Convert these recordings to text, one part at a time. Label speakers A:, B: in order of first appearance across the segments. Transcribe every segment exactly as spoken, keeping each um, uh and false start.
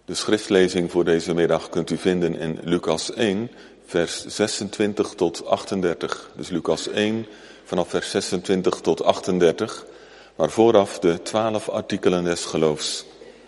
A: De schriftlezing voor deze middag kunt u vinden in Lucas één, vers zesentwintig tot achtendertig. Dus Lucas één, vanaf vers zesentwintig tot achtendertig, maar vooraf de twaalf artikelen des geloofs.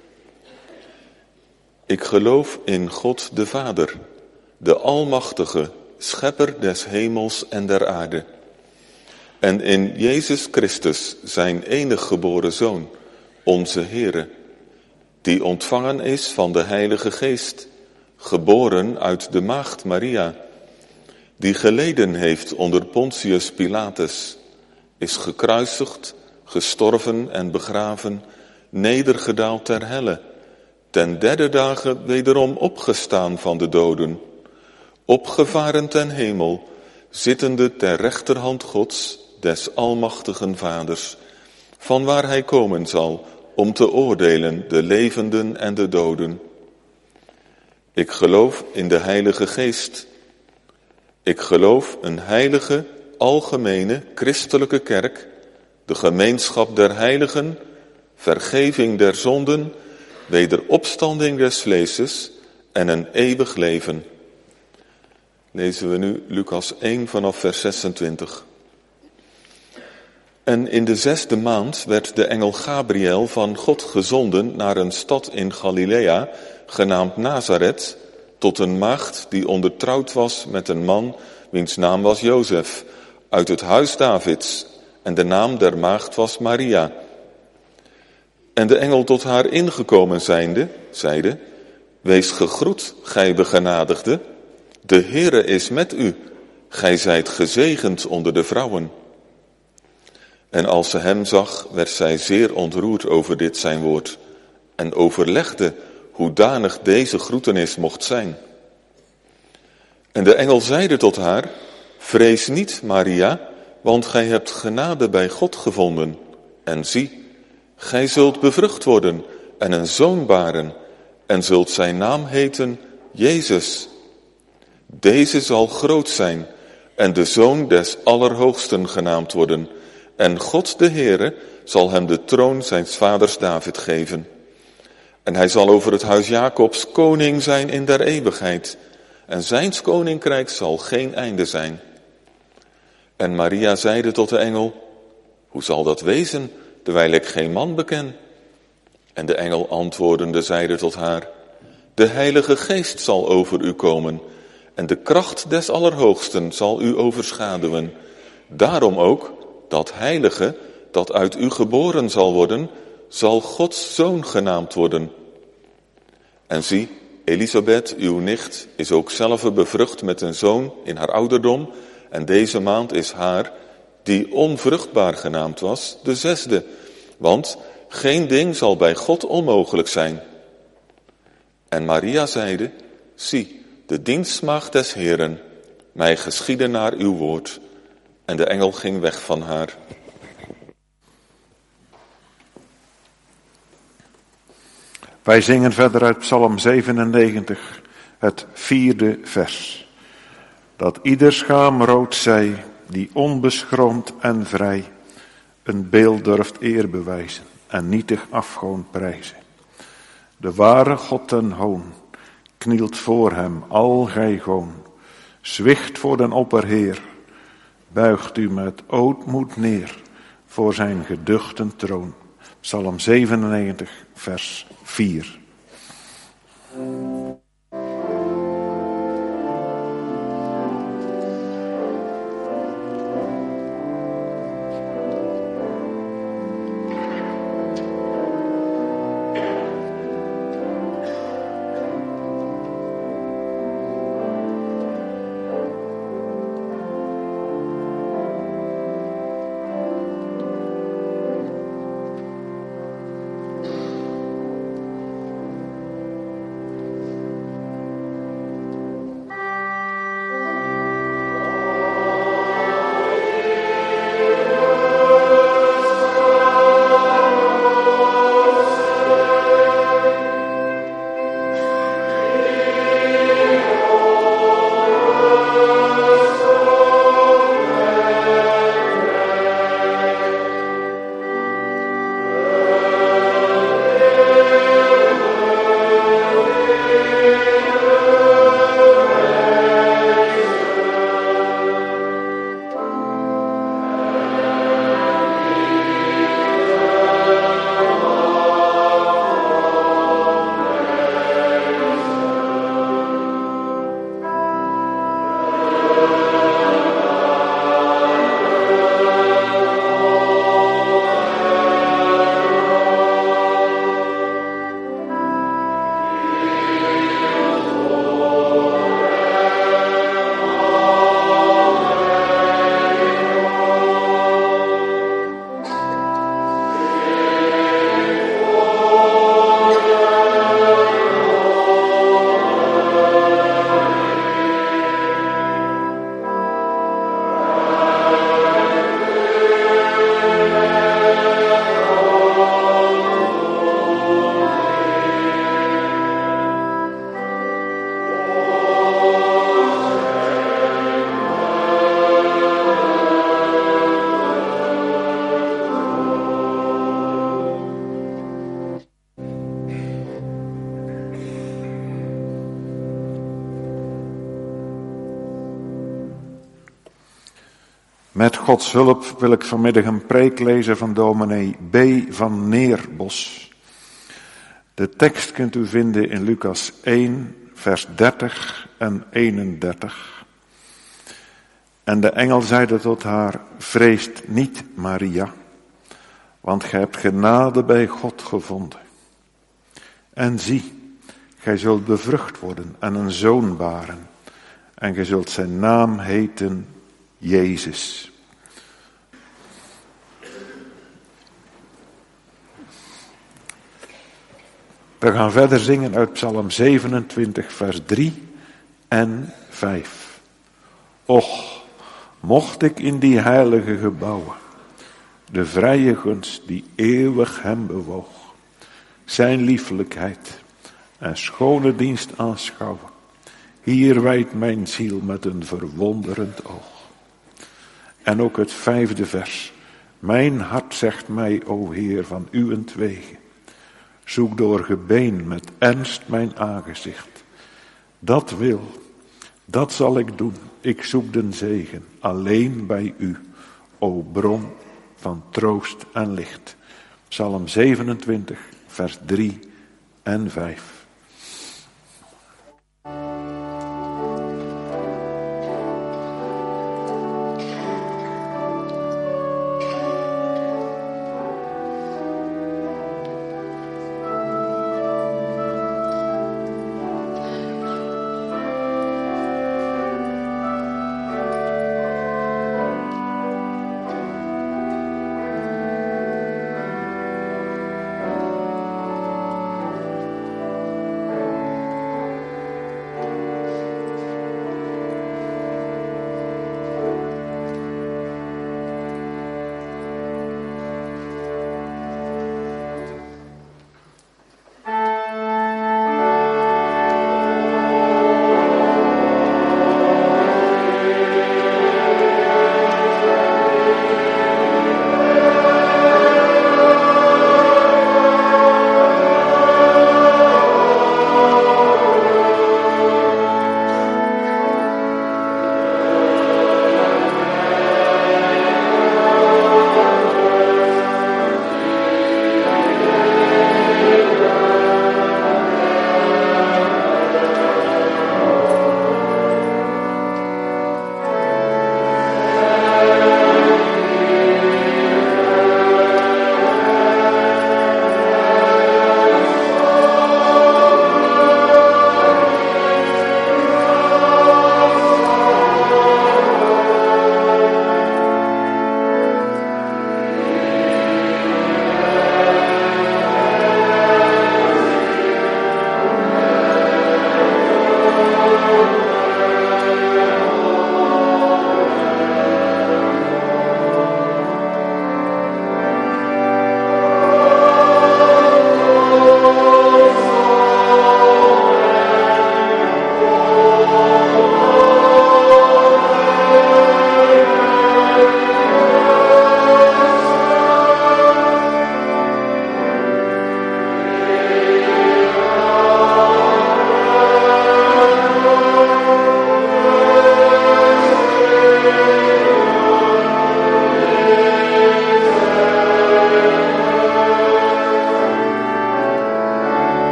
A: Ik geloof in God de Vader, de Almachtige, Schepper des hemels en der aarde. En in Jezus Christus, zijn enig geboren Zoon, onze Heere, die ontvangen is van de Heilige Geest, geboren uit de maagd Maria, die geleden heeft onder Pontius Pilatus, is gekruisigd, gestorven en begraven, nedergedaald ter helle, ten derde dagen wederom opgestaan van de doden, opgevaren ten hemel, zittende ter rechterhand Gods, des almachtigen Vaders, vanwaar hij komen zal om te oordelen de levenden en de doden. Ik geloof in de Heilige Geest. Ik geloof een heilige, algemene, christelijke kerk, de gemeenschap der heiligen, vergeving der zonden, wederopstanding des vleeses en een eeuwig leven. Lezen we nu Lucas één vanaf vers zesentwintig. En in de zesde maand werd de engel Gabriel van God gezonden naar een stad in Galilea, genaamd Nazareth, tot een maagd die ondertrouwd was met een man, wiens naam was Jozef, uit het huis Davids, en de naam der maagd was Maria. En de engel tot haar ingekomen zijnde, zeide, wees gegroet, gij begenadigde, de Heere is met u, gij zijt gezegend onder de vrouwen. En als ze hem zag, werd zij zeer ontroerd over dit zijn woord, en overlegde hoedanig deze groetenis mocht zijn. En de engel zeide tot haar, vrees niet, Maria, want gij hebt genade bij God gevonden. En zie, gij zult bevrucht worden en een zoon baren, en zult zijn naam heten Jezus. Deze zal groot zijn en de Zoon des Allerhoogsten genaamd worden. En God de Heere zal hem de troon zijns vaders David geven. En hij zal over het huis Jacobs koning zijn in der eeuwigheid. En zijns koninkrijk zal geen einde zijn. En Maria zeide tot de engel, hoe zal dat wezen, terwijl ik geen man beken? En de engel antwoordende zeide tot haar, de Heilige Geest zal over u komen, en de kracht des Allerhoogsten zal u overschaduwen. Daarom ook, dat heilige, dat uit u geboren zal worden, zal Gods zoon genaamd worden. En zie, Elisabeth, uw nicht, is ook zelve bevrucht met een zoon in haar ouderdom, en deze maand is haar, die onvruchtbaar genaamd was, de zesde, want geen ding zal bij God onmogelijk zijn. En Maria zeide, zie, de dienstmaagd des Heeren, mij geschieden naar uw woord. En de engel ging weg van haar.
B: Wij zingen verder uit Psalm zevenennegentig, het vierde vers. Dat ieder schaamrood zij, die onbeschroomd en vrij, een beeld durft eer bewijzen en nietig afgoon prijzen. De ware God ten hoon, knielt voor hem al gij goon, zwicht voor den opperheer, buigt u met ootmoed neer voor zijn geduchten troon. Psalm zevenennegentig, vers vier. Met Gods hulp wil ik vanmiddag een preek lezen van dominee B. van Neerbos. De tekst kunt u vinden in Lucas één, vers dertig en eenendertig. En de engel zeide tot haar, vreest niet, Maria, want gij hebt genade bij God gevonden. En zie, gij zult bevrucht worden en een zoon baren, en gij zult zijn naam heten Jezus. We gaan verder zingen uit Psalm zevenentwintig, vers drie en vijf. Och, mocht ik in die heilige gebouwen, de vrije gunst die eeuwig hem bewoog, zijn liefelijkheid en schone dienst aanschouwen. Hier wijdt mijn ziel met een verwonderend oog. En ook het vijfde vers. Mijn hart zegt mij, o Heer, van uwentwege. Zoek door gebeen met ernst mijn aangezicht. Dat wil, dat zal ik doen. Ik zoek den zegen, alleen bij u, o bron van troost en licht. Psalm zevenentwintig, vers drie en vijf.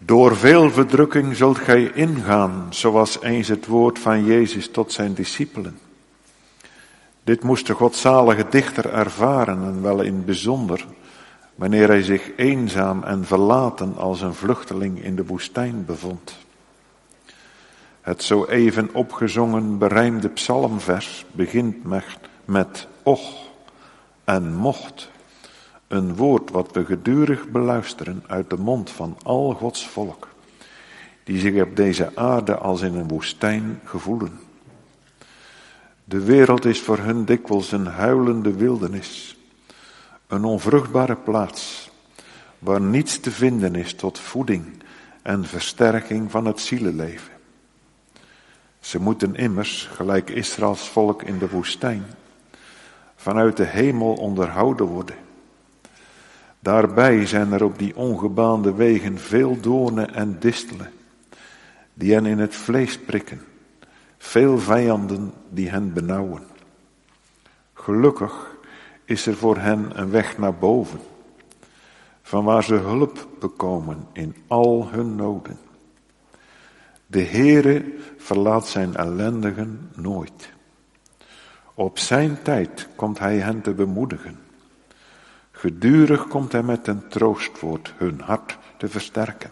B: Door veel verdrukking zult gij ingaan, zoals eens het woord van Jezus tot zijn discipelen. Dit moest de godzalige dichter ervaren en wel in bijzonder wanneer hij zich eenzaam en verlaten als een vluchteling in de woestijn bevond. Het zo even opgezongen berijmde psalmvers begint met, met och en mocht. Een woord wat we gedurig beluisteren uit de mond van al Gods volk, die zich op deze aarde als in een woestijn gevoelen. De wereld is voor hun dikwijls een huilende wildernis, een onvruchtbare plaats, waar niets te vinden is tot voeding en versterking van het zielenleven. Ze moeten immers, gelijk Israëls volk in de woestijn, vanuit de hemel onderhouden worden. Daarbij zijn er op die ongebaande wegen veel doornen en distelen, die hen in het vlees prikken, veel vijanden die hen benauwen. Gelukkig is er voor hen een weg naar boven, vanwaar ze hulp bekomen in al hun noden. De Heere verlaat zijn ellendigen nooit. Op zijn tijd komt hij hen te bemoedigen. Gedurig komt hij met een troostwoord hun hart te versterken.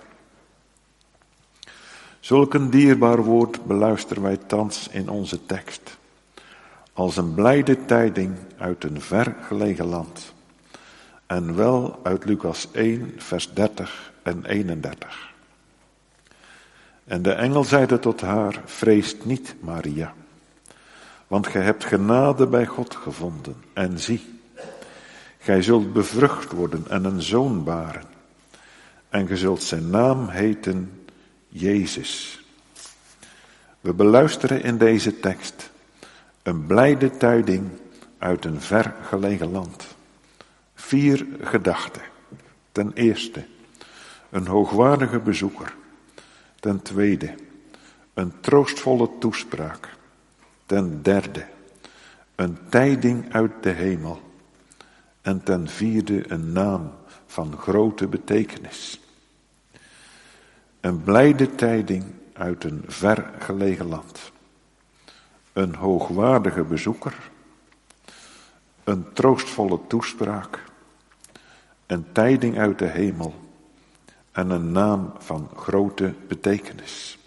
B: Zulk een dierbaar woord beluisteren wij thans in onze tekst, als een blijde tijding uit een ver gelegen land, en wel uit Lucas één, vers dertig en eenendertig. En de engel zeide tot haar, vrees niet, Maria, want gij hebt genade bij God gevonden, en zie, gij zult bevrucht worden en een zoon baren, en gij zult zijn naam heten Jezus. We beluisteren in deze tekst een blijde tijding uit een ver gelegen land. Vier gedachten. Ten eerste, een hoogwaardige bezoeker. Ten tweede, een troostvolle toespraak. Ten derde, een tijding uit de hemel. En ten vierde, een naam van grote betekenis. Een blijde tijding uit een ver gelegen land. Een hoogwaardige bezoeker. Een troostvolle toespraak. Een tijding uit de hemel. En een naam van grote betekenis.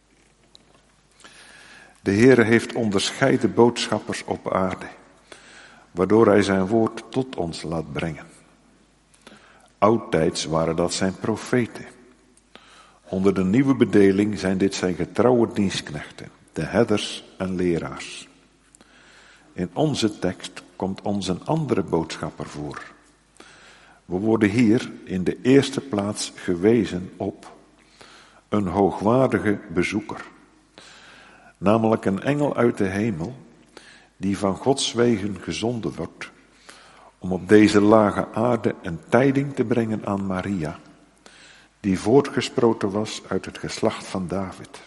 B: De Heere heeft onderscheiden boodschappers op aarde, waardoor hij zijn woord tot ons laat brengen. Oudtijds waren dat zijn profeten. Onder de nieuwe bedeling zijn dit zijn getrouwe dienstknechten, de herders en leraars. In onze tekst komt ons een andere boodschapper voor. We worden hier in de eerste plaats gewezen op een hoogwaardige bezoeker. Namelijk een engel uit de hemel die van Gods wegen gezonden wordt om op deze lage aarde een tijding te brengen aan Maria, die voortgesproten was uit het geslacht van David.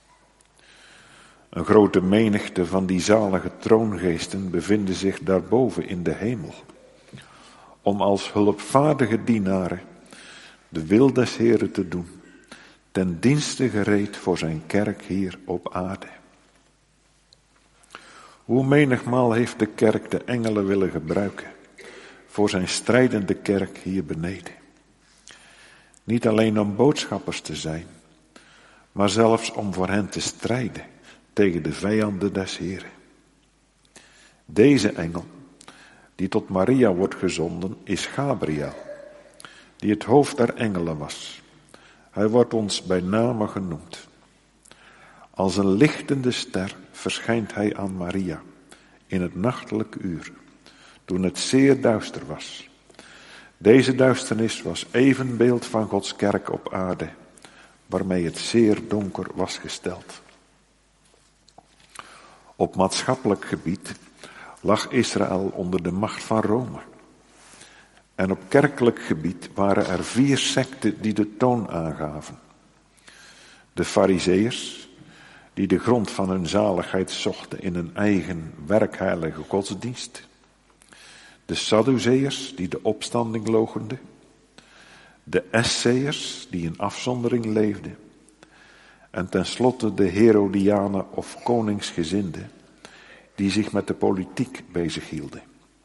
B: Een grote menigte van die zalige troongeesten bevinden zich daarboven in de hemel, om als hulpvaardige dienaren de wil des Heeren te doen, ten dienste gereed voor zijn kerk hier op aarde. Hoe menigmaal heeft de kerk de engelen willen gebruiken voor zijn strijdende kerk hier beneden. Niet alleen om boodschappers te zijn, maar zelfs om voor hen te strijden tegen de vijanden des Heeren. Deze engel, die tot Maria wordt gezonden, is Gabriel, die het hoofd der engelen was. Hij wordt ons bij name genoemd. Als een lichtende ster verschijnt hij aan Maria in het nachtelijk uur, toen het zeer duister was. Deze duisternis was evenbeeld van Gods kerk op aarde, waarmee het zeer donker was gesteld. Op maatschappelijk gebied lag Israël onder de macht van Rome. En op kerkelijk gebied waren er vier secten die de toon aangaven. De Farizeeërs, die de grond van hun zaligheid zochten in een eigen werkheilige godsdienst. De Sadduceërs, die de opstanding loochenden. de Esseërs die in afzondering leefden en tenslotte de Herodianen of koningsgezinden die zich met de politiek bezighielden.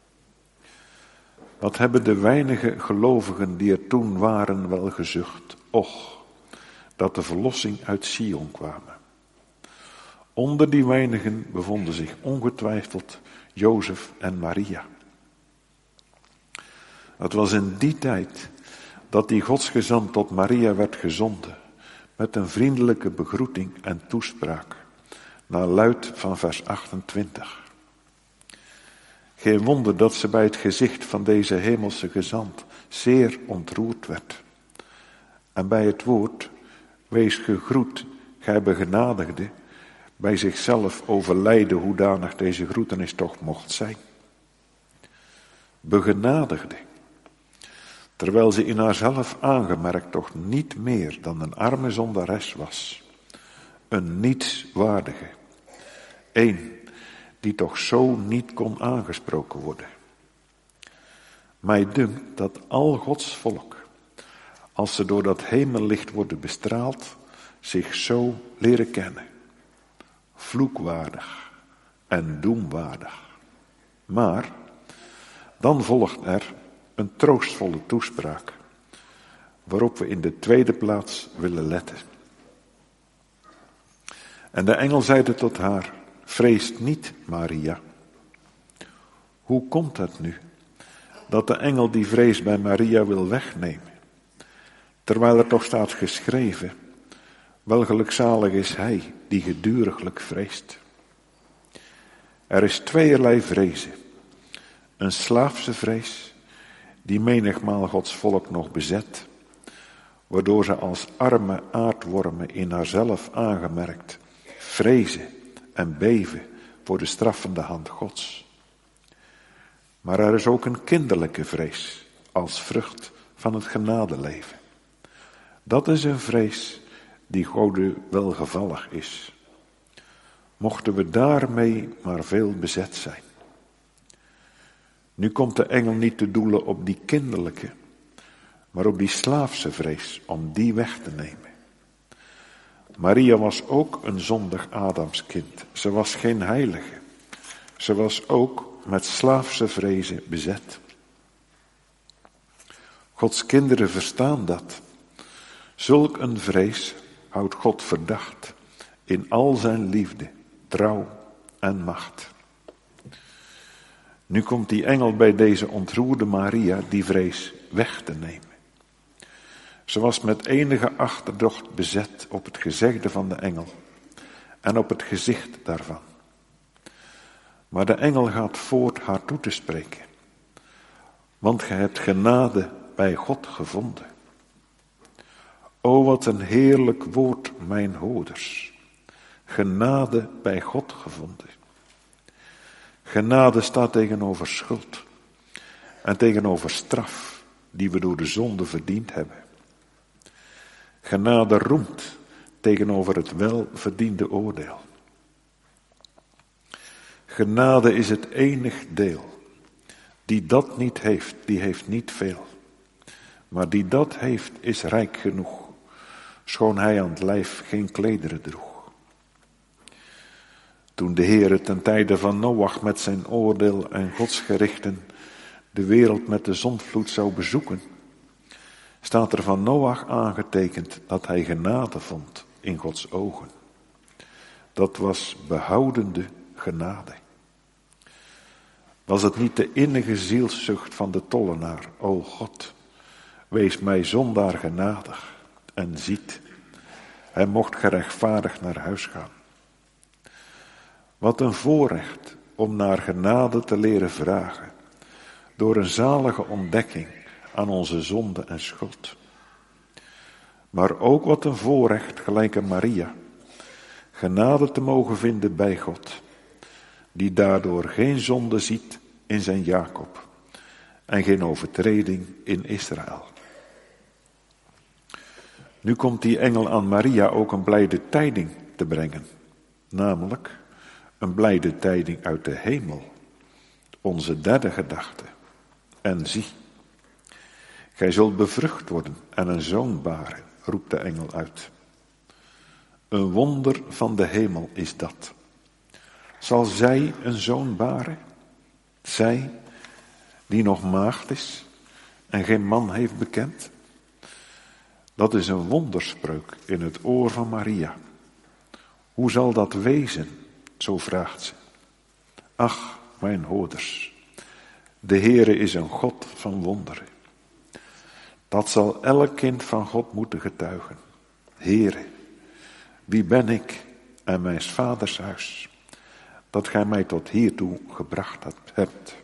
B: Wat hebben de weinige gelovigen die er toen waren wel gezucht, och, dat de verlossing uit Sion kwamen. Onder die weinigen bevonden zich ongetwijfeld Jozef en Maria. Het was in die tijd dat die godsgezant tot Maria werd gezonden met een vriendelijke begroeting en toespraak, naar luid van vers achtentwintig. Geen wonder dat ze bij het gezicht van deze hemelse gezant zeer ontroerd werd. En bij het woord, wees gegroet, gij begenadigde, bij zichzelf overlijden hoedanig deze groetenis toch mocht zijn. Begenadigde, terwijl ze in haarzelf aangemerkt toch niet meer dan een arme zondares was. Een nietswaardige, een die toch zo niet kon aangesproken worden. Mij dunkt dat al Gods volk, als ze door dat hemellicht worden bestraald, zich zo leren kennen. Vloekwaardig en doemwaardig. Maar dan volgt er een troostvolle toespraak, waarop we in de tweede plaats willen letten. En de engel zeide tot haar, vrees niet, Maria. Hoe komt het nu, dat de engel die vrees bij Maria wil wegnemen, terwijl er toch staat geschreven, welgelukzalig is hij die geduriglijk vreest. Er is tweeërlei vrezen. Een slaafse vrees, die menigmaal Gods volk nog bezet, waardoor ze als arme aardwormen in haarzelf aangemerkt vrezen en beven voor de straffende hand Gods. Maar er is ook een kinderlijke vrees als vrucht van het genadeleven. Dat is een vrees die Gode welgevallig is. Mochten we daarmee maar veel bezet zijn. Nu komt de engel niet te doelen op die kinderlijke, maar op die slaafse vrees, om die weg te nemen. Maria was ook een zondig Adamskind. Ze was geen heilige. Ze was ook met slaafse vrezen bezet. Gods kinderen verstaan dat. Zulk een vrees houdt God verdacht in al zijn liefde, trouw en macht. Nu komt die engel bij deze ontroerde Maria die vrees weg te nemen. Ze was met enige achterdocht bezet op het gezegde van de engel en op het gezicht daarvan. Maar de engel gaat voort haar toe te spreken. Want gij hebt genade bij God gevonden. O, wat een heerlijk woord, mijn hoorders. Genade bij God gevonden. Genade staat tegenover schuld en tegenover straf die we door de zonde verdiend hebben. Genade roemt tegenover het welverdiende oordeel. Genade is het enig deel. Die dat niet heeft, die heeft niet veel. Maar die dat heeft, is rijk genoeg, schoon hij aan het lijf geen klederen droeg. Toen de Heere ten tijde van Noach met zijn oordeel en godsgerichten de wereld met de zondvloed zou bezoeken, staat er van Noach aangetekend dat hij genade vond in Gods ogen. Dat was behoudende genade. Was het niet de innige zielszucht van de tollenaar, o God, wees mij zondaar genadig en ziet, hij mocht gerechtvaardigd naar huis gaan. Wat een voorrecht om naar genade te leren vragen, door een zalige ontdekking aan onze zonde en schuld. Maar ook wat een voorrecht, gelijk aan Maria, genade te mogen vinden bij God, die daardoor geen zonde ziet in zijn Jacob en geen overtreding in Israël. Nu komt die engel aan Maria ook een blijde tijding te brengen, namelijk een blijde tijding uit de hemel, onze derde gedachte. En zie, Gij zult bevrucht worden en een zoon baren, roept de engel uit. Een wonder van de hemel is dat. Zal zij een zoon baren? Zij, die nog maagd is en geen man heeft bekend? Dat is een wonderspreuk in het oor van Maria. Hoe zal dat wezen? Zo vraagt ze. Ach, mijn hoorders, de Heere is een God van wonderen. Dat zal elk kind van God moeten getuigen. Heere, wie ben ik en mijn vaders huis, dat gij mij tot hiertoe gebracht hebt.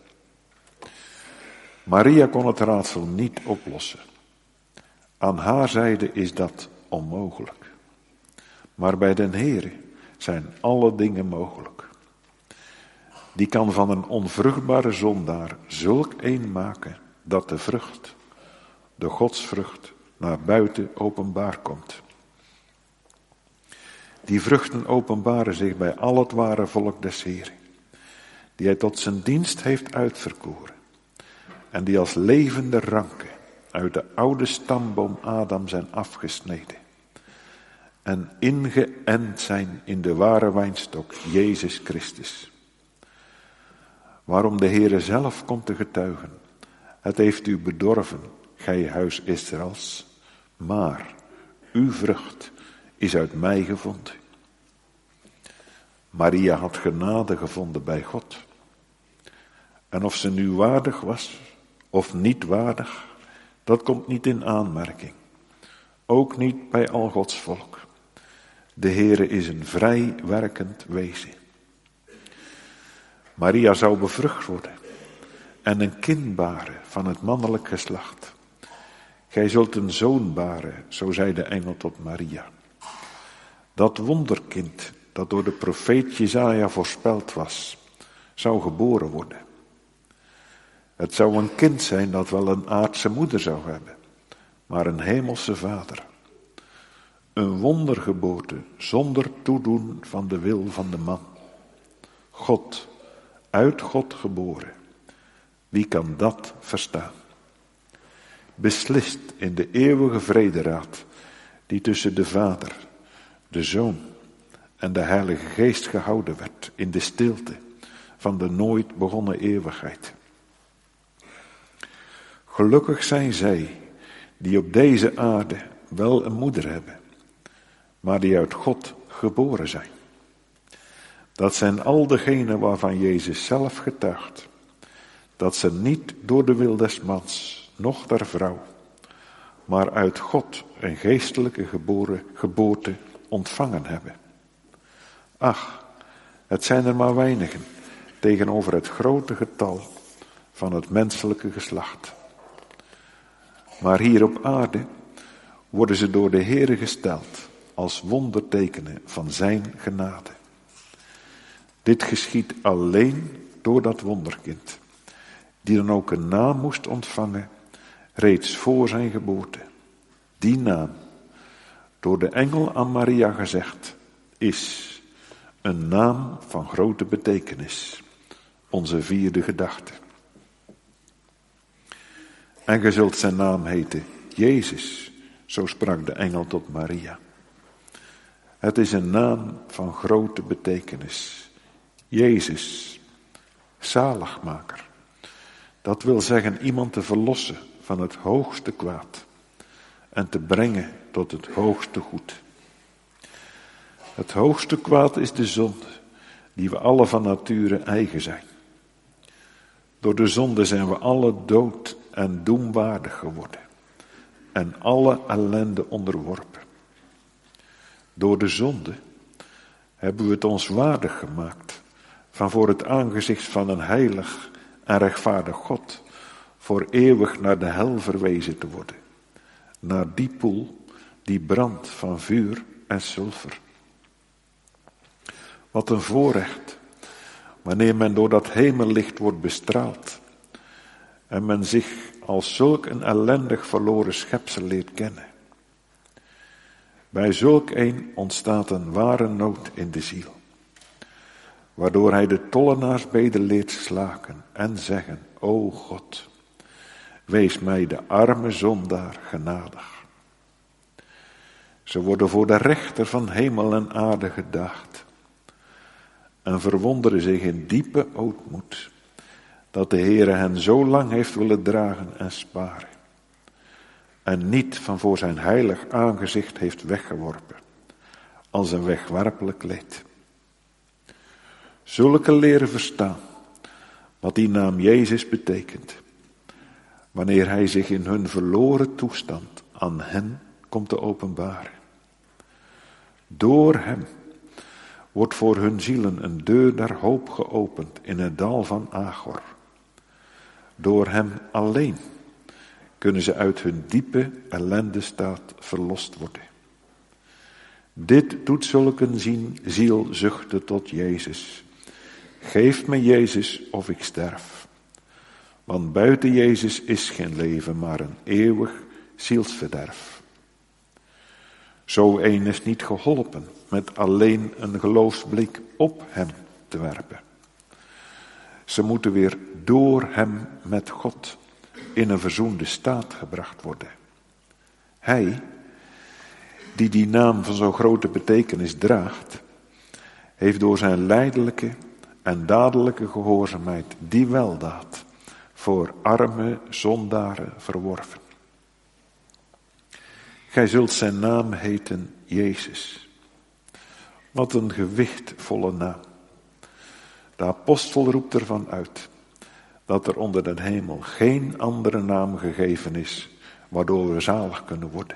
B: Maria kon het raadsel niet oplossen. Aan haar zijde is dat onmogelijk. Maar bij den Heere zijn alle dingen mogelijk. Die kan van een onvruchtbare zondaar zulk een maken dat de vrucht, de godsvrucht, naar buiten openbaar komt. Die vruchten openbaren zich bij al het ware volk des Heeren, die hij tot zijn dienst heeft uitverkoren en die als levende ranken uit de oude stamboom Adam zijn afgesneden en ingeënt zijn in de ware wijnstok Jezus Christus. Waarom de Heere zelf komt te getuigen, het heeft u bedorven, gij huis Israëls, maar uw vrucht is uit mij gevonden. Maria had genade gevonden bij God. En of ze nu waardig was of niet waardig, dat komt niet in aanmerking. Ook niet bij al Gods volk. De Heere is een vrij werkend wezen. Maria zou bevrucht worden en een kind baren van het mannelijk geslacht. Gij zult een zoon baren, zo zei de engel tot Maria. Dat wonderkind dat door de profeet Jesaja voorspeld was, zou geboren worden. Het zou een kind zijn dat wel een aardse moeder zou hebben, maar een hemelse vader. Een wondergeboorte zonder toedoen van de wil van de man. God, uit God geboren. Wie kan dat verstaan? Beslist in de eeuwige vrederaad die tussen de Vader, de Zoon en de Heilige Geest gehouden werd in de stilte van de nooit begonnen eeuwigheid. Gelukkig zijn zij die op deze aarde wel een moeder hebben, maar die uit God geboren zijn. Dat zijn al degenen waarvan Jezus zelf getuigt, dat ze niet door de wil des mans, noch der vrouw, maar uit God een geestelijke geboren, geboorte ontvangen hebben. Ach, het zijn er maar weinigen tegenover het grote getal van het menselijke geslacht. Maar hier op aarde worden ze door de Heere gesteld als wondertekenen van zijn genade. Dit geschiedt alleen door dat wonderkind, die dan ook een naam moest ontvangen reeds voor zijn geboorte. Die naam, door de engel aan Maria gezegd, is een naam van grote betekenis. Onze vierde gedachte. En ge zult zijn naam heten Jezus, zo sprak de engel tot Maria. Het is een naam van grote betekenis. Jezus, zaligmaker. Dat wil zeggen iemand te verlossen van het hoogste kwaad en te brengen tot het hoogste goed. Het hoogste kwaad is de zonde, die we alle van nature eigen zijn. Door de zonde zijn we alle dood en doemwaardig geworden en alle ellende onderworpen. Door de zonde hebben we het ons waardig gemaakt van voor het aangezicht van een heilig en rechtvaardig God voor eeuwig naar de hel verwezen te worden, naar die poel die brandt van vuur en sulfer. Wat een voorrecht, wanneer men door dat hemellicht wordt bestraald en men zich als zulk een ellendig verloren schepsel leert kennen. Bij zulk een ontstaat een ware nood in de ziel, waardoor hij de tollenaarsbede leert slaken en zeggen, o God, wees mij de arme zondaar genadig. Ze worden voor de rechter van hemel en aarde gedaagd en verwonderen zich in diepe ootmoed dat de Heere hen zo lang heeft willen dragen en sparen en niet van voor zijn heilig aangezicht heeft weggeworpen als een wegwerpelijk leed. Zulke leren verstaan wat die naam Jezus betekent, wanneer hij zich in hun verloren toestand aan hen komt te openbaren. Door hem wordt voor hun zielen een deur naar hoop geopend in het dal van Achor. Door hem alleen kunnen ze uit hun diepe ellendestaat verlost worden. Dit doet zulke ziel zuchten tot Jezus. Geef me Jezus of ik sterf. Want buiten Jezus is geen leven, maar een eeuwig zielsverderf. Zo een is niet geholpen met alleen een geloofsblik op hem te werpen. Ze moeten weer door hem met God in een verzoende staat gebracht worden. Hij, die die naam van zo'n grote betekenis draagt, heeft door zijn lijdelijke en dadelijke gehoorzaamheid die weldaad voor arme zondaren verworven. Gij zult zijn naam heten Jezus. Wat een gewichtvolle naam. De apostel roept ervan uit dat er onder de hemel geen andere naam gegeven is waardoor we zalig kunnen worden.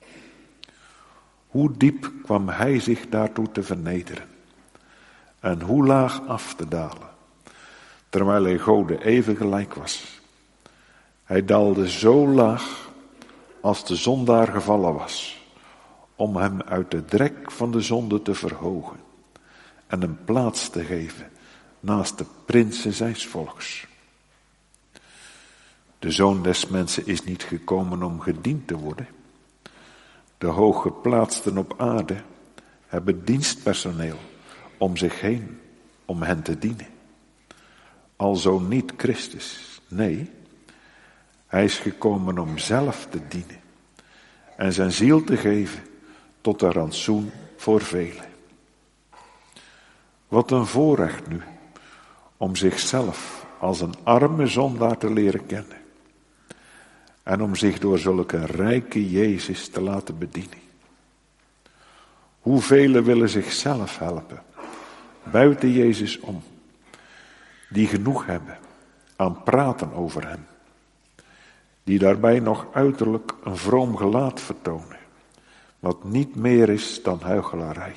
B: Hoe diep kwam hij zich daartoe te vernederen en hoe laag af te dalen, terwijl hij Gode even gelijk was. Hij daalde zo laag als de zondaar gevallen was, om hem uit de drek van de zonde te verhogen en een plaats te geven naast de prinsen zijns volks. De Zoon des Mensen is niet gekomen om gediend te worden. De hooggeplaatsten op aarde hebben dienstpersoneel om zich heen om hen te dienen. Alzo niet Christus, nee, hij is gekomen om zelf te dienen en zijn ziel te geven tot een rantsoen voor velen. Wat een voorrecht nu om zichzelf als een arme zondaar te leren kennen en om zich door zulke rijke Jezus te laten bedienen. Hoeveel willen zichzelf helpen buiten Jezus om, die genoeg hebben aan praten over hem, die daarbij nog uiterlijk een vroom gelaat vertonen, wat niet meer is dan huichelarij.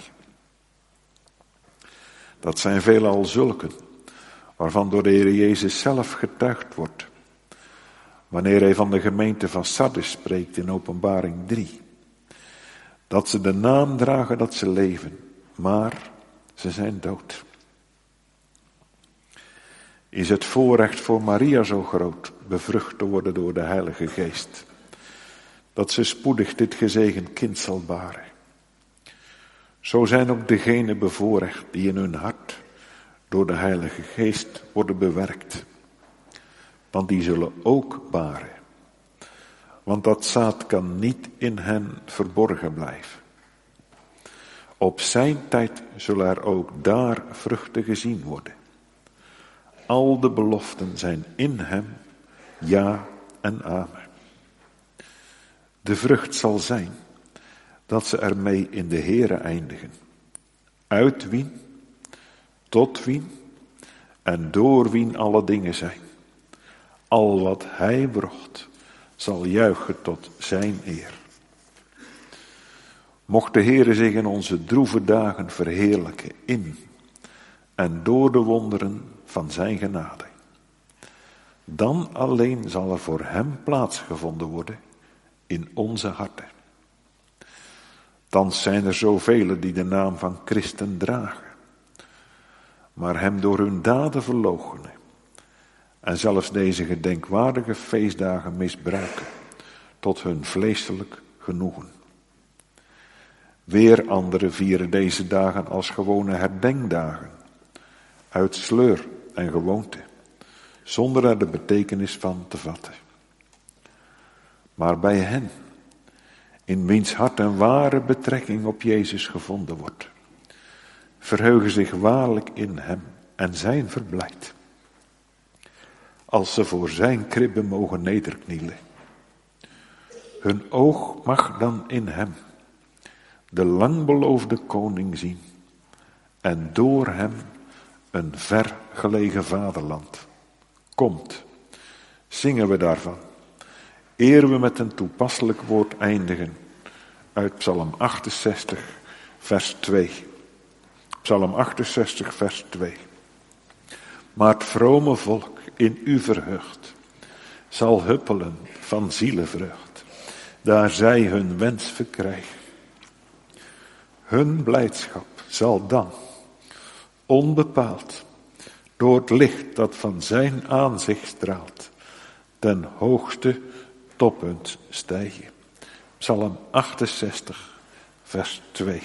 B: Dat zijn veelal zulken, waarvan door de Heer Jezus zelf getuigd wordt, wanneer hij van de gemeente van Sardis spreekt in Openbaring drie. Dat ze de naam dragen dat ze leven, maar ze zijn dood. Is het voorrecht voor Maria zo groot, bevrucht te worden door de Heilige Geest, dat ze spoedig dit gezegend kind zal baren. Zo zijn ook degenen bevoorrecht die in hun hart door de Heilige Geest worden bewerkt. Want die zullen ook baren. Want dat zaad kan niet in hen verborgen blijven. Op zijn tijd zullen er ook daar vruchten gezien worden. Al de beloften zijn in hem, ja en amen. De vrucht zal zijn dat ze ermee in de Heere eindigen. Uit wien, tot wien en door wien alle dingen zijn. Al wat hij bracht, zal juichen tot zijn eer. Mocht de Heere zich in onze droeve dagen verheerlijken in en door de wonderen van zijn genade. Dan alleen zal er voor hem plaatsgevonden worden in onze harten. Thans zijn er zoveel die de naam van Christen dragen, maar hem door hun daden verloochenen en zelfs deze gedenkwaardige feestdagen misbruiken tot hun vleeselijk genoegen. Weer anderen vieren deze dagen als gewone herdenkdagen, uit sleur en gewoonte, zonder er de betekenis van te vatten. maar bij hen, in wiens hart een ware betrekking op Jezus gevonden wordt, verheugen zich waarlijk in hem en zijn verblijd, als ze voor zijn kribbe mogen nederknielen. Hun oog mag dan in hem de langbeloofde koning zien en door hem een ver gelegen vaderland. Komt, zingen we daarvan, eer we met een toepasselijk woord eindigen uit Psalm achtenzestig, vers twee. Psalm achtenzestig, vers twee. Maar het vrome volk in u verheugt, zal huppelen van zielenvreugd, daar zij hun wens verkrijgen. Hun blijdschap zal dan, onbepaald, door het licht dat van zijn aanzicht straalt, ten hoogste toppunt stijgen. Psalm achtenzestig, vers twee.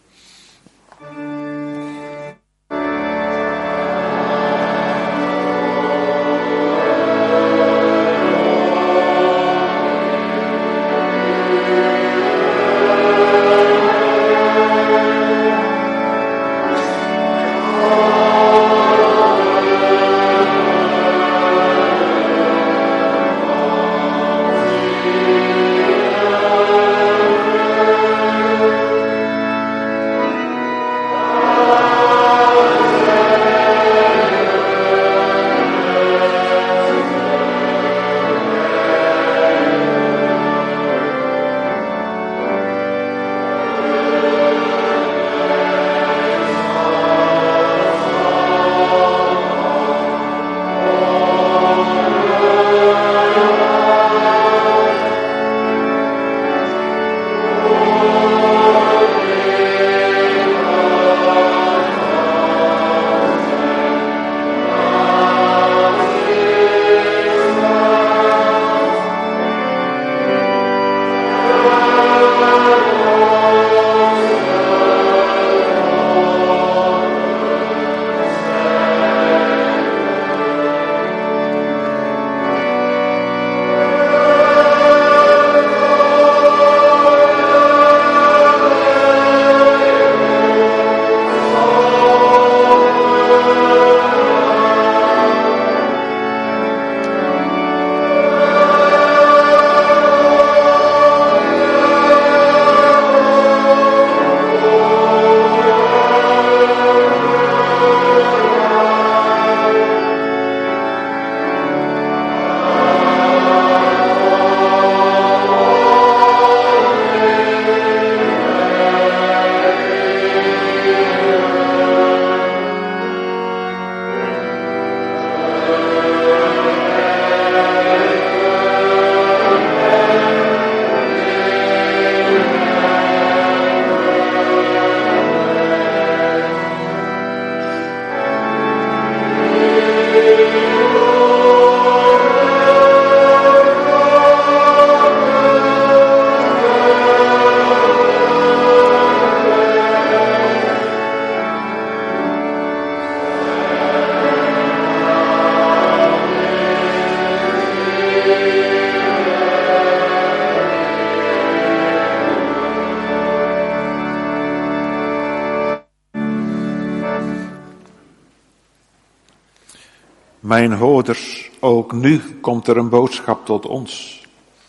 B: Mijn hoorders, ook nu komt er een boodschap tot ons.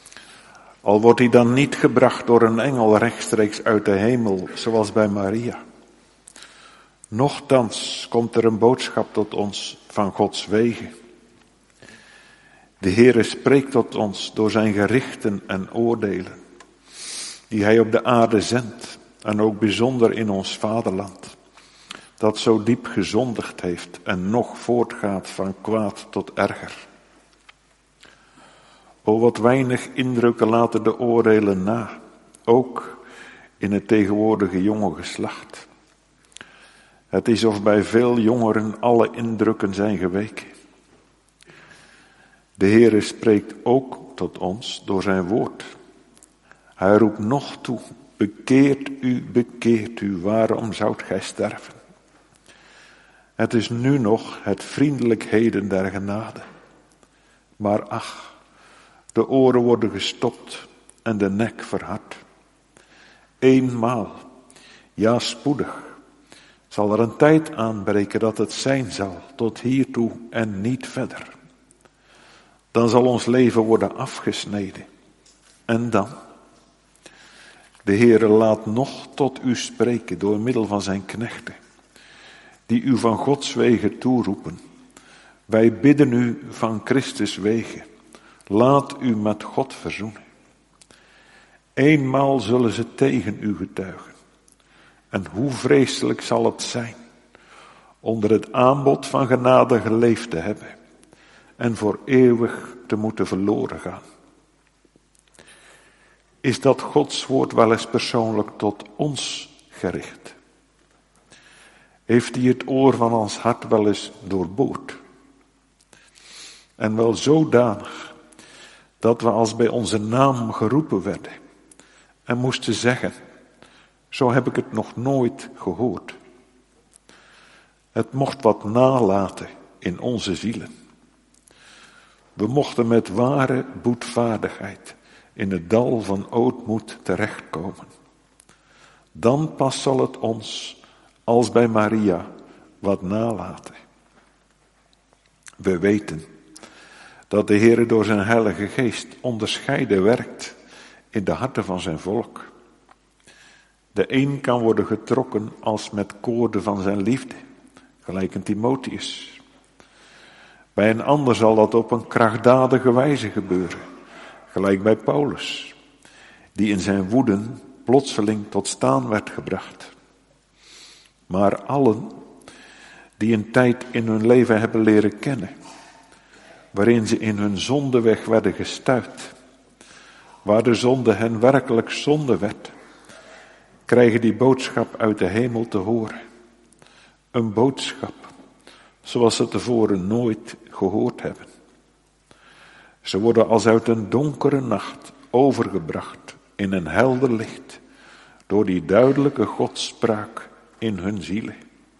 B: Al wordt die dan niet gebracht door een engel rechtstreeks uit de hemel, zoals bij Maria. Nochtans komt er een boodschap tot ons van Gods wegen. De Heere spreekt tot ons door zijn gerichten en oordelen, die hij op de aarde zendt, en ook bijzonder in ons vaderland, dat zo diep gezondigd heeft en nog voortgaat van kwaad tot erger. O, wat weinig indrukken laten de oordelen na, ook in het tegenwoordige jonge geslacht. Het is of bij veel jongeren alle indrukken zijn geweken. De Heere spreekt ook tot ons door zijn woord. Hij roept nog toe, bekeert u, bekeert u, waarom zoudt gij sterven? Het is nu nog het vriendelijk heden der genade. Maar ach, De oren worden gestopt en de nek verhard. Eenmaal, ja spoedig, zal er een tijd aanbreken dat het zijn zal, tot hiertoe en niet verder. Dan zal ons leven worden afgesneden. En dan? De Heere laat nog tot u spreken door middel van zijn knechten, die u van Gods wegen toeroepen. Wij bidden u van Christus wegen, laat u met God verzoenen. Eenmaal zullen ze tegen u getuigen. En hoe vreselijk zal het zijn onder het aanbod van genade geleefd te hebben en voor eeuwig te moeten verloren gaan. Is dat Gods woord wel eens persoonlijk tot ons gericht? Heeft hij het oor van ons hart wel eens doorboord? En wel zodanig dat we als bij onze naam geroepen werden en moesten zeggen, zo heb ik het nog nooit gehoord. Het mocht wat nalaten in onze zielen. We mochten met ware boetvaardigheid in het dal van ootmoed terechtkomen. Dan pas zal het ons, als bij Maria, wat nalaten. We weten dat de Heere door zijn Heilige Geest onderscheiden werkt in de harten van zijn volk. De een kan worden getrokken als met koorden van zijn liefde, gelijk een Timotheus. Bij een ander zal dat op een krachtdadige wijze gebeuren, gelijk bij Paulus, die in zijn woeden plotseling tot staan werd gebracht. Maar allen die een tijd in hun leven hebben leren kennen, waarin ze in hun zondeweg werden gestuit, waar de zonde hen werkelijk zonde werd, krijgen die boodschap uit de hemel te horen. Een boodschap zoals ze tevoren nooit gehoord hebben. Ze worden als uit een donkere nacht overgebracht in een helder licht door die duidelijke Godspraak in hun zielen.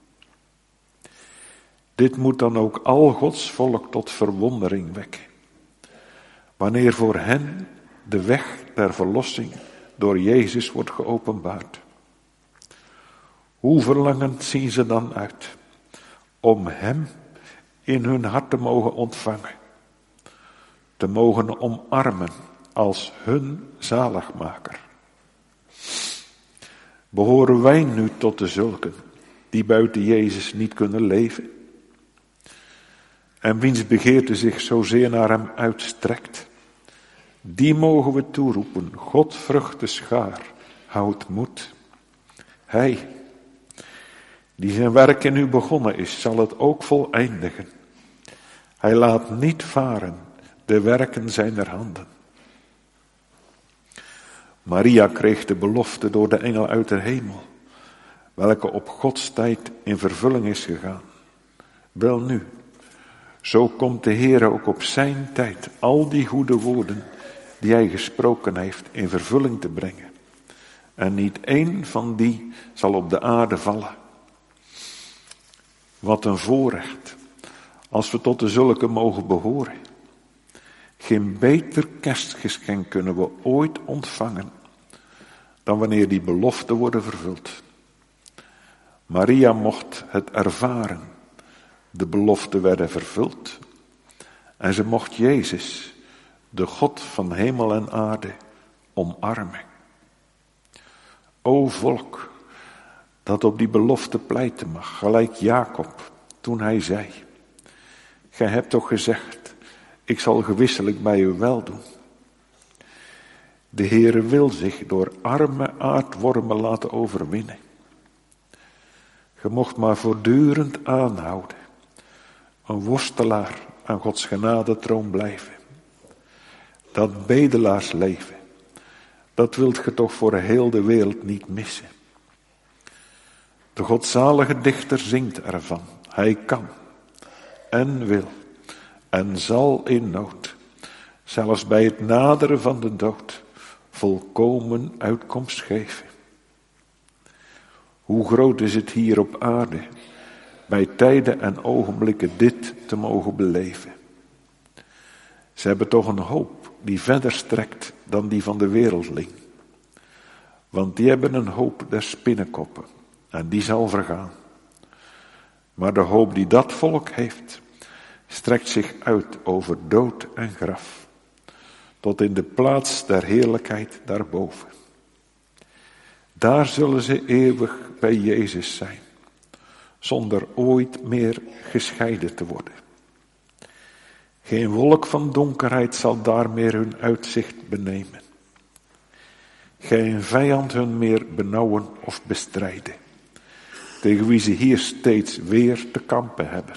B: Dit moet dan ook al Gods volk tot verwondering wekken, wanneer voor hen de weg der verlossing door Jezus wordt geopenbaard. Hoe verlangend zien ze dan uit om hem in hun hart te mogen ontvangen, te mogen omarmen als hun zaligmaker. Behoren wij nu tot de zulken die buiten Jezus niet kunnen leven? En wiens begeerte zich zozeer naar hem uitstrekt? Die mogen we toeroepen, God vruchte schaar, houd moed. Hij, die zijn werk in u begonnen is, zal het ook voleindigen. Hij laat niet varen de werken zijner handen. Maria kreeg de belofte door de engel uit de hemel, welke op Gods tijd in vervulling is gegaan. Welnu, zo komt de Heer ook op zijn tijd al die goede woorden die hij gesproken heeft in vervulling te brengen. En niet één van die zal op de aarde vallen. Wat een voorrecht, als we tot de zulke mogen behoren. Geen beter kerstgeschenk kunnen we ooit ontvangen dan wanneer die beloften worden vervuld. Maria mocht het ervaren. De beloften werden vervuld. En ze mocht Jezus, de God van hemel en aarde, omarmen. O volk, dat op die belofte pleiten mag, gelijk Jacob, toen hij zei: gij hebt toch gezegd, ik zal gewisselijk bij u weldoen. De Heere wil zich door arme aardwormen laten overwinnen. Je mocht maar voortdurend aanhouden, een worstelaar aan Gods genadetroon blijven. Dat bedelaarsleven, dat wilt je toch voor heel de wereld niet missen. De godzalige dichter zingt ervan. Hij kan en wil en zal in nood, zelfs bij het naderen van de dood, volkomen uitkomst geven. Hoe groot is het hier op aarde, bij tijden en ogenblikken dit te mogen beleven. Ze hebben toch een hoop die verder strekt dan die van de wereldling. Want die hebben een hoop der spinnenkoppen en die zal vergaan. Maar de hoop die dat volk heeft, strekt zich uit over dood en graf, tot in de plaats der heerlijkheid daarboven. Daar zullen ze eeuwig bij Jezus zijn, zonder ooit meer gescheiden te worden. Geen wolk van donkerheid zal daar meer hun uitzicht benemen. Geen vijand hun meer benauwen of bestrijden, tegen wie ze hier steeds weer te kampen hebben.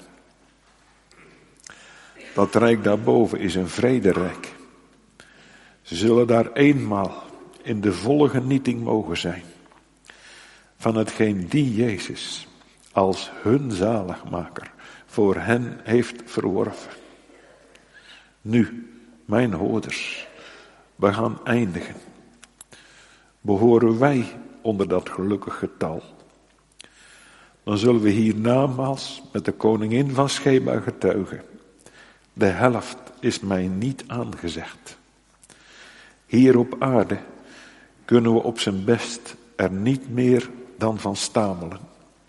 B: Dat rijk daarboven is een vrederijk. Ze zullen daar eenmaal in de volle genieting mogen zijn van hetgeen die Jezus als hun zaligmaker voor hen heeft verworven. Nu, mijn hoorders, we gaan eindigen. Behoren wij onder dat gelukkig getal, dan zullen we hier namaals met de koningin van Sheba getuigen. De helft is mij niet aangezegd. Hier op aarde kunnen we op zijn best er niet meer dan van stamelen.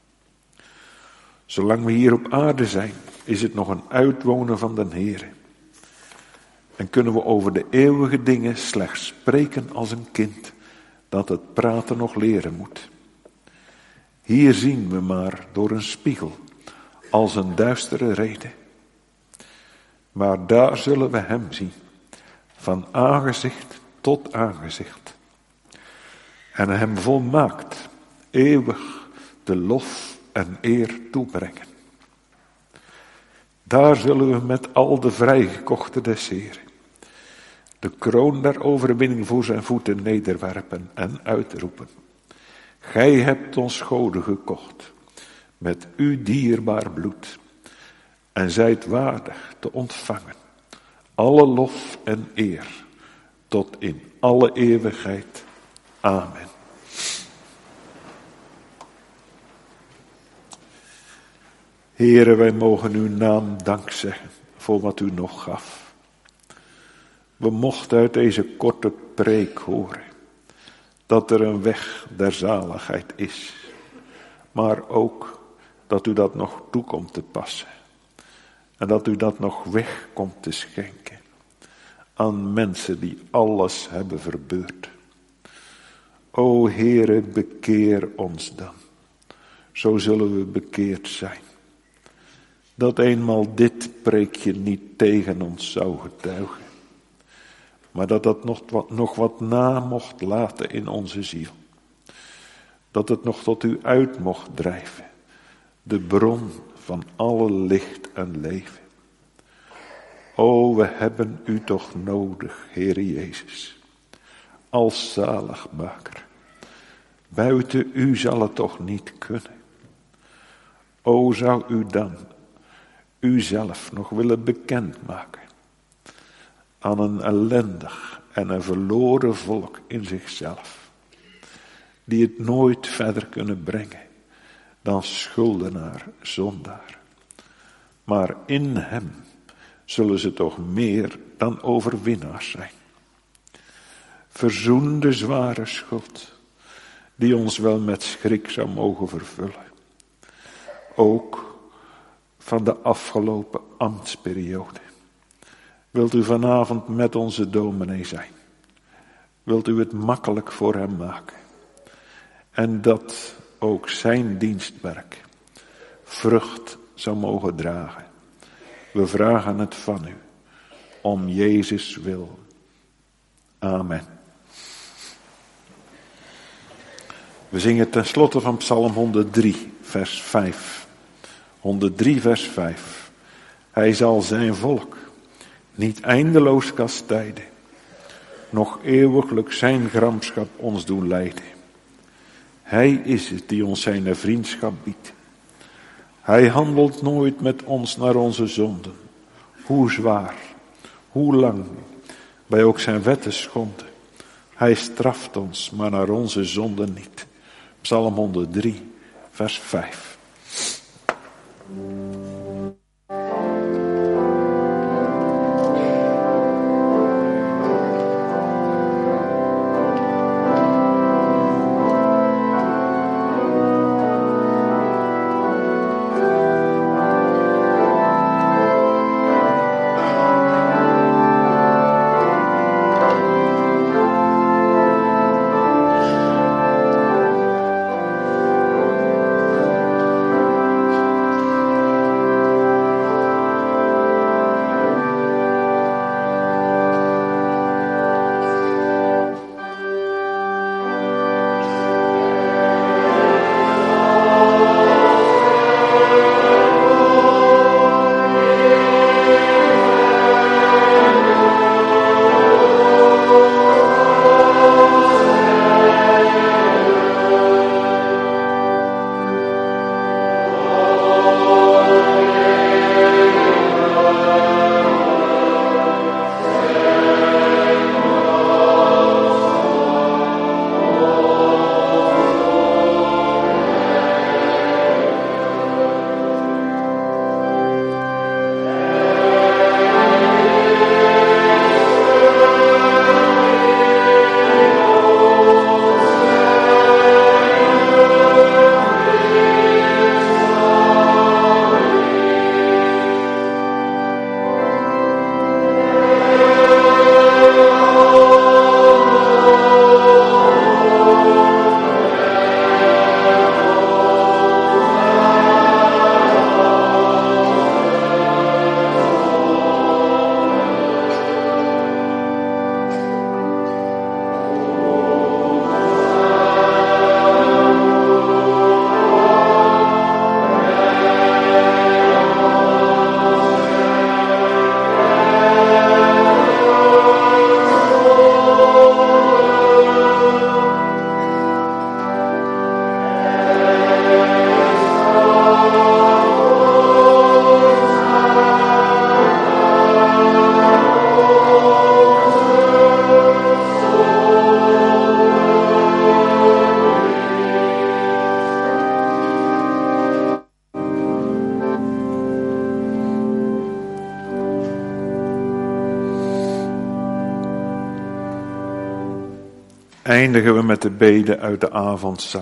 B: Zolang we hier op aarde zijn, is het nog een uitwonen van den Heere. En kunnen we over de eeuwige dingen slechts spreken als een kind dat het praten nog leren moet. Hier zien we maar door een spiegel als een duistere reden. Maar daar zullen we hem zien, van aangezicht tot aangezicht. En hem volmaakt, eeuwig de lof en eer toebrengen. Daar zullen we met al de vrijgekochten des Heeren de kroon der overwinning voor zijn voeten nederwerpen en uitroepen. Gij hebt ons goden gekocht met uw dierbaar bloed en zijt waardig te ontvangen alle lof en eer tot in alle eeuwigheid. Amen. Heere, wij mogen uw naam dank zeggen voor wat u nog gaf. We mochten uit deze korte preek horen dat er een weg der zaligheid is, maar ook dat u dat nog toekomt te passen en dat u dat nog weg komt te schenken aan mensen die alles hebben verbeurd. O Heere, bekeer ons dan, zo zullen we bekeerd zijn. Dat eenmaal dit preekje niet tegen ons zou getuigen, maar dat dat nog wat, nog wat na mocht laten in onze ziel. Dat het nog tot u uit mocht drijven, de bron van alle licht en leven. O, we hebben u toch nodig, Heere Jezus, als zaligmaker. Buiten u zal het toch niet kunnen. O, zou u dan uzelf nog willen bekendmaken aan een ellendig en een verloren volk in zichzelf, die het nooit verder kunnen brengen dan schuldenaar, zondaar. Maar in hem zullen ze toch meer dan overwinnaars zijn. Verzoen de zware schuld, die ons wel met schrik zou mogen vervullen. Ook van de afgelopen ambtsperiode. Wilt u vanavond met onze dominee zijn? Wilt u het makkelijk voor hem maken? En dat ook zijn dienstwerk vrucht zou mogen dragen. We vragen het van u, om Jezus wil. Amen. We zingen ten slotte van Psalm honderddrie, vers vijf. honderddrie, vers vijf. Hij zal zijn volk niet eindeloos kastijden, nog eeuwiglijk zijn gramschap ons doen lijden. Hij is het die ons zijn vriendschap biedt. Hij handelt nooit met ons naar onze zonden, hoe zwaar, hoe lang wij ook zijn wetten schonden. Hij straft ons, maar naar onze zonden niet. Psalm honderddrie, vers vijf. eindigen we met de bede uit de avondzang.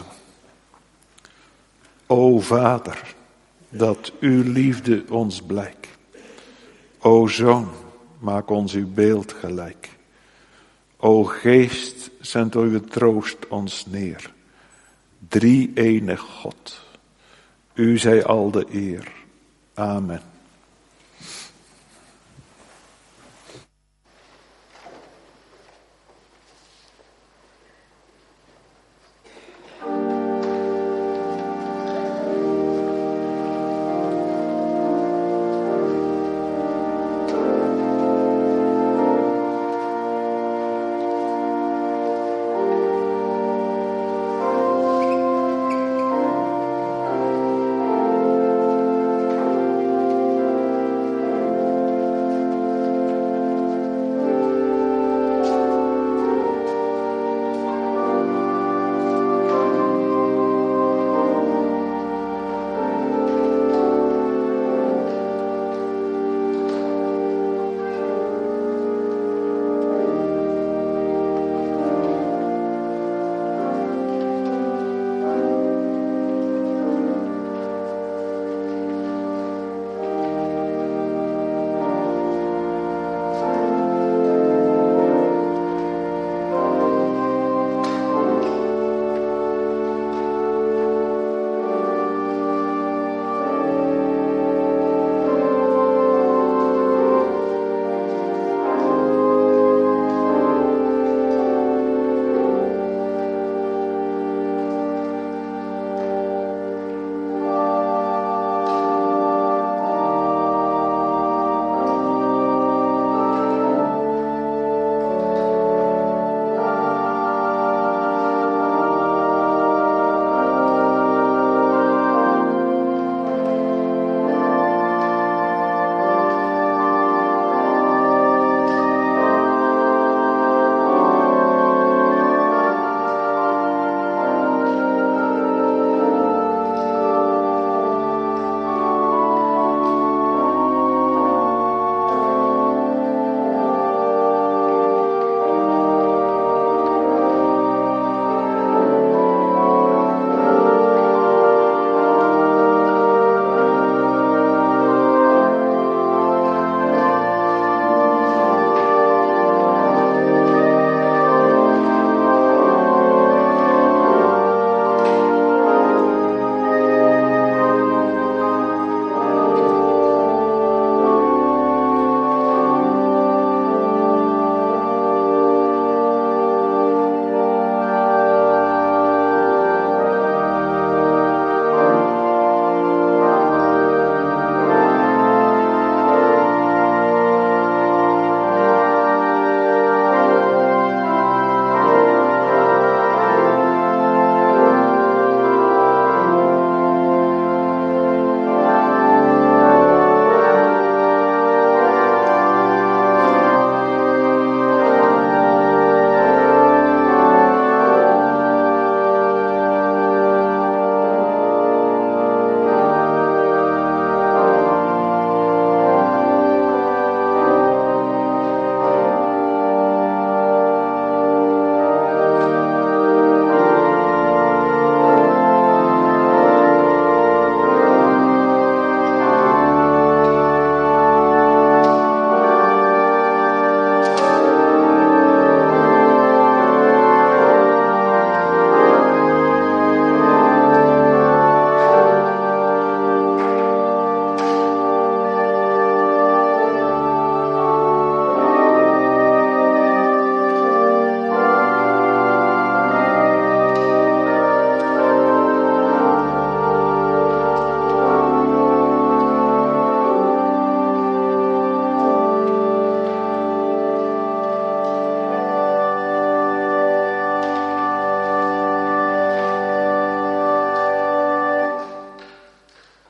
B: O Vader, dat uw liefde ons blijk. O Zoon, maak ons uw beeld gelijk. O Geest, zend uw troost ons neer. Drie enig God, u zij al de eer. Amen.